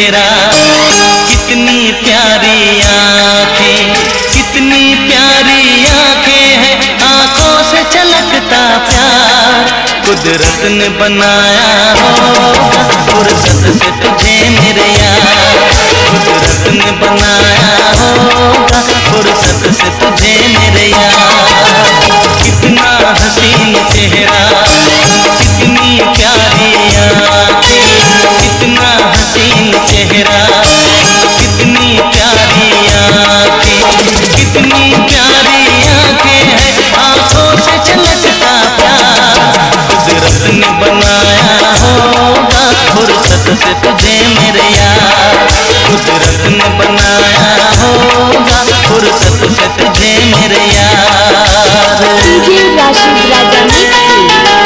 चेहरा, कितनी प्यारी आंखें, कितनी प्यारी आंखें हैं, आंखों से छलकता प्यार कुदरत ने बनाया होगा, फुर्सत से तुझे मेरे यार, कुदरत ने बनाया होगा, फुर्सत से तुझे मेरे यार। कितना हसीन चेहरा, कितनी प्यारी आंखें, कितना हसीन चेहरा, कितनी प्यारी आंखें, कितनी प्यारी आंखें हैं, आंखों से छलकता प्यार कुदरत ने बनाया होगा, फुर्सत से तुझे मेरे यार, कुदरत ने बनाया होगा, फुर्सत से तुझे मेरे यार। DJ Rashid Raja mixing.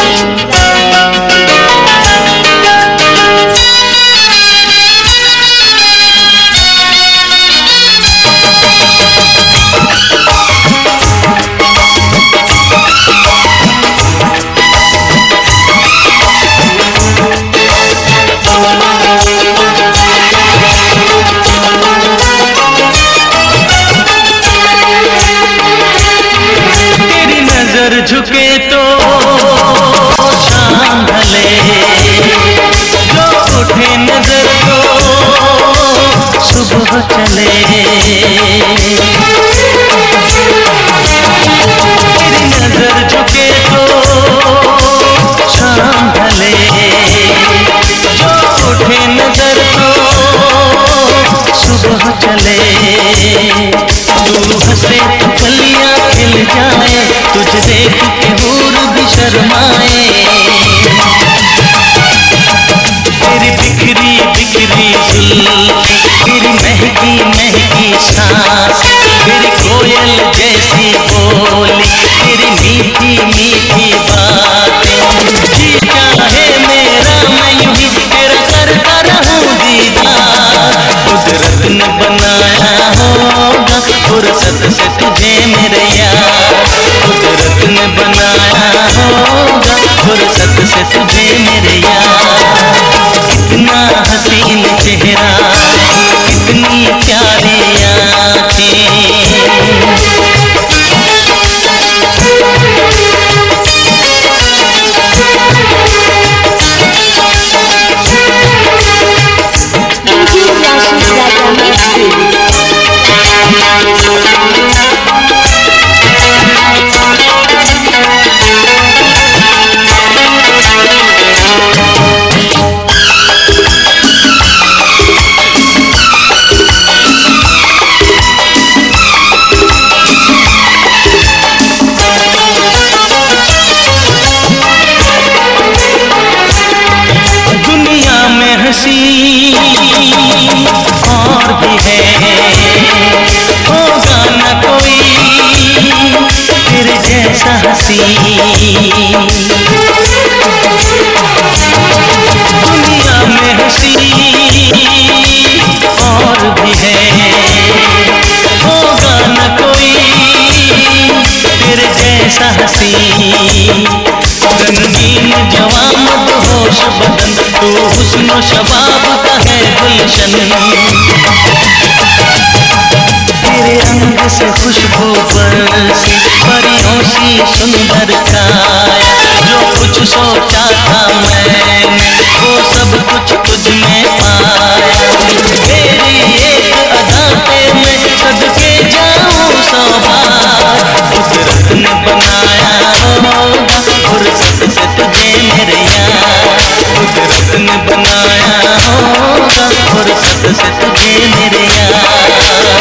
झुके तो शाम ढले, जो उठे नजर तो सुबह चले, तेरी नजर झुके तो शाम ढले, जो उठे नजर तो सुबह चले, तू हंसे तो कलियां खिल जाए, तुझे देख के हूर भी शर्माए, तेरी बिखरी बिखरी जुल्फें, तेरी महकी महकी सांस, तेरी कोयल जैसी बोली, तेरी मीठी मीठी बातें, जी चाहे मेरा मैं यूं ही तेरा करता रहूं दीदार, कुदरत ने बनाया होगा, फुर्सत से तुझे मेरे यार, कुदरत ने बनाया होगा, फुर्सत से तुझे मेरे यार। कितना हसीन चेहरा, कितनी प्यारी आंखें, डीजे राशिद राजा मिक्सिंग। दुनिया में हंसी और भी है, होगा न कोई तेरे जैसा हंसी, दुनिया में हंसी और भी है, होगा न कोई तेरे जैसा हंसी, रंगीन जवां मदहोश बदन, तू हुस्न शबाब का है गुलशन, तेरे रंग से खुशबू बरसी, परियों सी सुंदर छाया, जो कुछ सोचा था मैंने वो सब कुछ तुझ में पाया, तेरी एक अदा पे मैं सदके जाऊं सौ बार, कुदरत ने बनाया होगा, फुर्सत से तुझे मेरे यार, कुदरत ने बनाया होगा, फुर्सत से तुझे मेरे यार।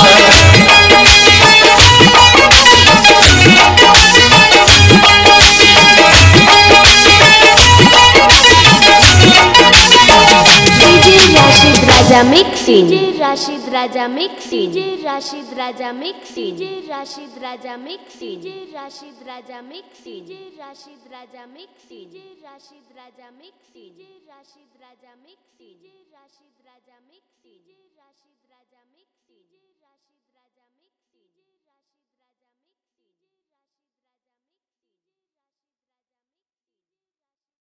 Raja mixing. DJ Rashid Raja mixing. DJ Rashid Raja mixing. DJ Rashid Raja mixing. DJ Rashid Raja mixing. DJ Rashid Raja mixing. DJ Rashid Raja mixing. DJ Rashid Raja mixing. DJ Rashid Raja mixing. DJ Rashid Raja mixing.